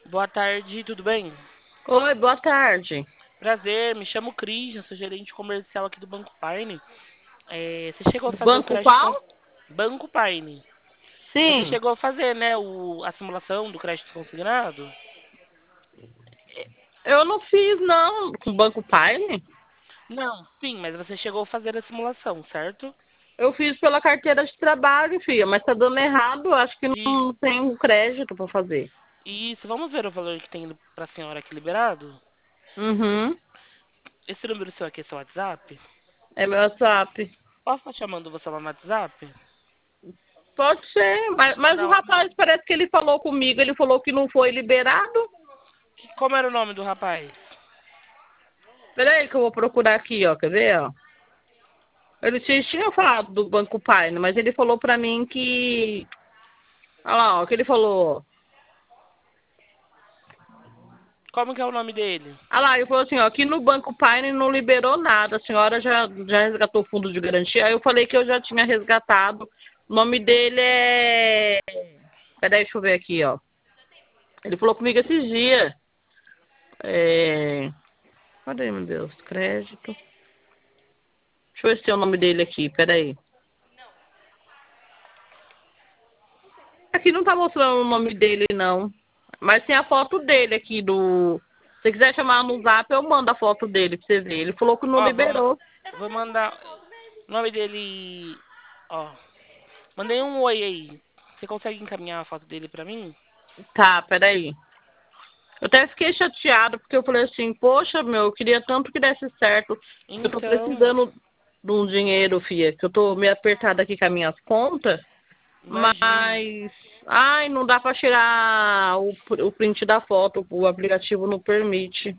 Boa tarde, tudo bem? Oi, boa tarde. Prazer, me chamo Christian, sou gerente comercial aqui do Banco Paine. Você chegou a Do fazer o banco crédito qual? Banco Paine. Você Sim. chegou a fazer, né, a simulação do crédito consignado? Eu não fiz, não, com o Banco Pine. Não, sim, mas você chegou a fazer a simulação, certo? Eu fiz pela carteira de trabalho, filha, mas tá dando errado. Acho que E não tem crédito pra fazer. isso, vamos ver o valor que tem para a senhora aqui liberado? Uhum. Esse número seu aqui é seu WhatsApp? É meu WhatsApp. Posso estar chamando você lá no WhatsApp? Pode ser, mas o Não. rapaz parece que ele falou comigo, ele falou que não foi liberado. Como era o nome do rapaz? Peraí que eu vou procurar aqui, ó, quer ver, ó? Ele tinha falado do Banco Pine, mas ele falou pra mim que... Olha lá, ó, que ele falou... Como que é o nome dele? Ah lá, ele falou assim, ó, aqui no Banco Pine não liberou nada, a senhora já resgatou o fundo de garantia. Aí eu falei que eu já tinha resgatado. O nome dele é... Peraí, deixa eu ver aqui, ó. Ele falou comigo esses dias. É... Cadê, meu Deus? Crédito. Deixa eu ver se tem o nome dele aqui, peraí. Aqui não tá mostrando o nome dele, não. Mas tem a foto dele aqui do... Se você quiser chamar no zap, eu mando a foto dele pra você ver. Ele falou que não Ó, liberou. vou mandar. O nome dele. Ó. Mandei um oi aí. Você consegue encaminhar a foto dele pra mim? Tá, peraí. Eu até fiquei chateado, porque eu falei assim, poxa, meu, eu queria tanto que desse certo. Eu tô Então, precisando de um dinheiro, filha, que eu tô meio apertada aqui com as minhas contas, imagino. mas... Ai, não dá pra tirar o print da foto, o aplicativo não permite,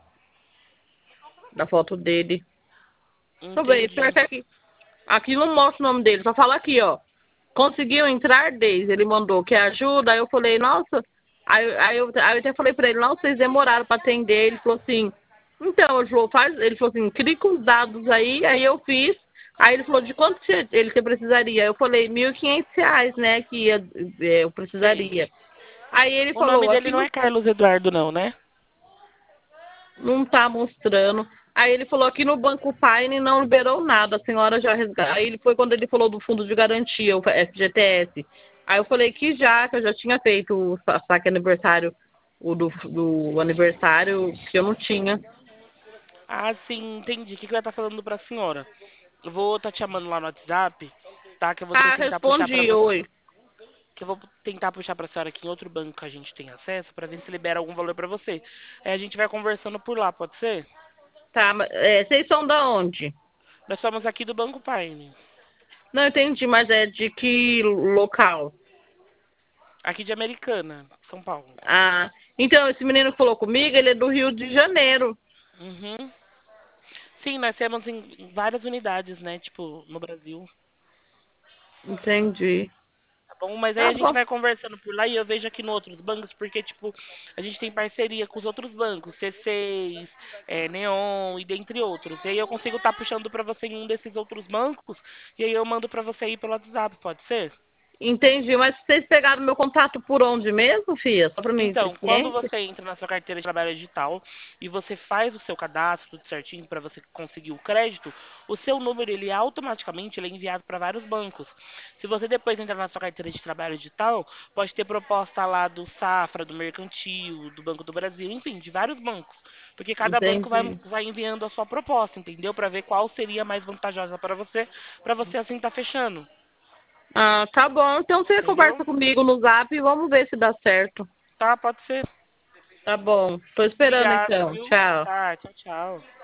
da foto dele. Deixa eu ver, pior Entendi. que aqui não mostra o nome dele, só fala aqui, ó. Conseguiu entrar, Deise? Ele mandou, quer ajuda? Aí eu falei, nossa. Aí eu até falei pra ele, não, vocês demoraram pra atender. Ele falou assim, então, João, faz. Ele falou assim, cria com os dados aí eu fiz. Aí ele falou, de quanto você precisaria? Eu falei, R$ 1.500, né, eu Sei. precisaria. Aí ele O nome falou, dele aqui não não, é Carlos Eduardo, não, né? não tá mostrando. Aí ele falou aqui no Banco Pine não liberou nada, a senhora já resgatou. Aí ele foi quando ele falou do fundo de garantia, o FGTS. Aí eu falei que eu já tinha feito o saque aniversário, o do aniversário, que eu não tinha. Ah, sim, entendi. O que eu ia estar falando pra senhora? Eu vou estar te chamando lá no WhatsApp, tá? Que eu vou Ah, tentar puxar pra respondi você. hoje. Que eu vou tentar puxar pra senhora aqui em outro banco que a gente tem acesso pra ver se libera algum valor pra você. Aí a gente vai conversando por lá, pode ser? Tá, vocês são da onde? Nós somos aqui do Banco Paine. Não entendi, mas é de que local? Aqui de Americana, São Paulo. Ah, então esse menino que falou comigo, ele é do Rio de Janeiro. Uhum. Sim, nós temos em várias unidades, né? Tipo, no Brasil. Entendi. Tá bom? Mas aí Tá a gente bom. vai conversando por lá e eu vejo aqui no outros bancos, porque, tipo, a gente tem parceria com os outros bancos, C6, Neon e dentre outros. E aí eu consigo estar puxando pra você em um desses outros bancos e aí eu mando pra você aí pelo WhatsApp, pode ser? Entendi, mas vocês pegaram meu contato por onde mesmo, filha? Só pra mim ter Então, quando ciência? você entra na sua carteira de trabalho digital e você faz o seu cadastro tudo certinho para você conseguir o crédito, o seu número ele é enviado para vários bancos. Se você depois entrar na sua carteira de trabalho digital, pode ter proposta lá do Safra, do Mercantil, do Banco do Brasil, enfim, de vários bancos. Porque cada banco Entendi. vai enviando a sua proposta, entendeu? Para ver qual seria mais vantajosa para você assim estar fechando, Ah, tá bom. Então você entendeu? conversa comigo no zap e vamos ver se dá certo. Tá, pode ser. Tá bom. Tô esperando Obrigado, então. viu? Tchau. Tá, tchau, tchau.